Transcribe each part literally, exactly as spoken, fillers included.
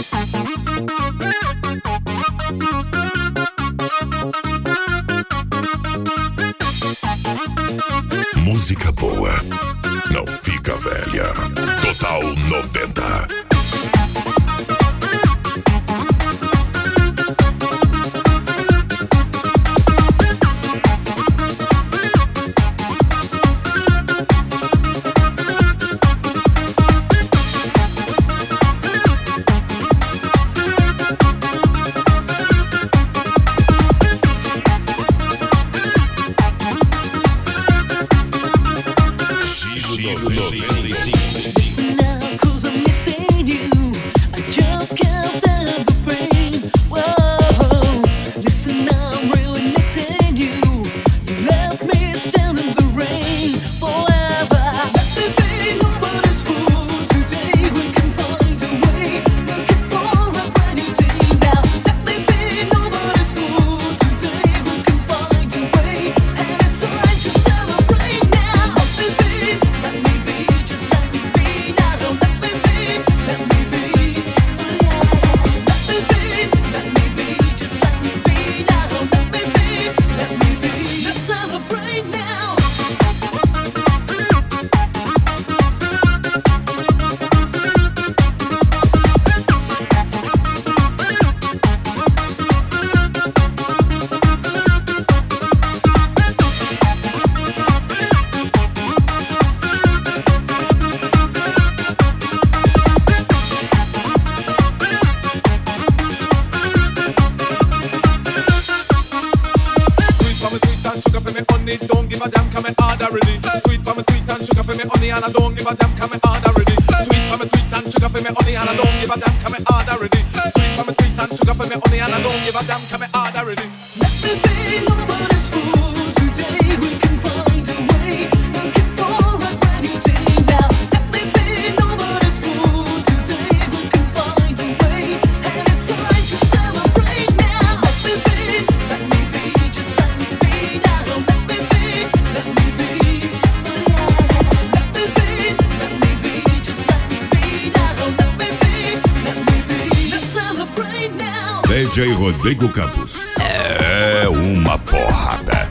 Música boa não fica velha. Total noventa. Listen now, 'cause I'm missing you. I just can't stand the pain. Whoa, listen now, I'm really missing you. You left me standing in the rain forever. Let me be nobody's fool. Today we can find a way. Looking for a brand new day now. Let me be nobody's fool. Today we can find a way. And it's time to celebrate now. Let me be, let me be, just let me be now. Don't let me be, let me be. Let me be, let me be, just let me be now. Don't let me be, let me be. Let's celebrate now. Sweet for me, sweet and sugar for me honey. Don't give a damn, come me hard already. Sweet for me, sweet and sugar for me honey, and I don't give a damn, come me hard already. Sweet for me, sweet and sugar for me honey, and I don't give a damn, come me hard already. Sweet for me, sweet and sugar for me honey, and I don't give a damn, come me hard already. Let me be nobody's fool. Today we can find a way. Looking for a brand new day now. Let me be nobody's fool. Today we can find a way. And it's time to celebrate now. Let me be, let me be, just let me be now. Don't let me be, let me be. Let me be, let me be, just let me be now. Don't let me be, let me be. Let's celebrate now. D J Rodrigo Campos. É uma porrada.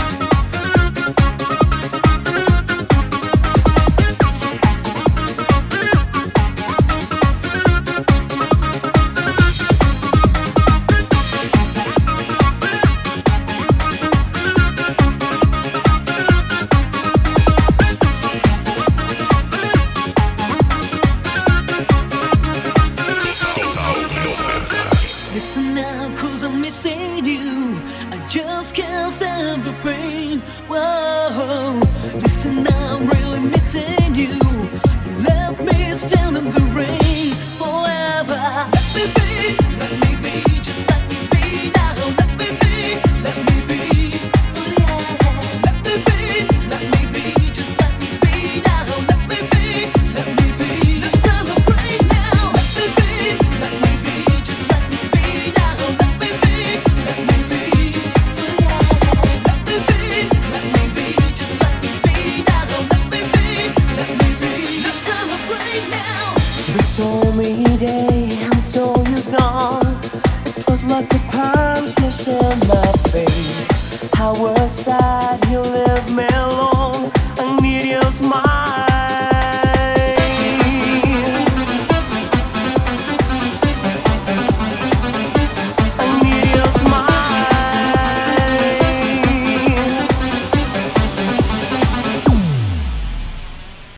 Total noventa. Listen now, 'cause I'm missing you. I just can't stand the pain. Whoa, listen now, I'm really missing you. You left me standing in the rain forever. Let me be, let me be, just let me be now. Let me be, let me be. Let me be, let me be, just let me be now. Let me be, let me be. Let's celebrate now. Let me be, let me be, just let me be now. Let me be, let me be. Let me be, let me be, just let me be now. Let me be, let me be. Let's celebrate now. The stormy day, and so you're gone. It was like a punch, smash in my face. How was sad you left me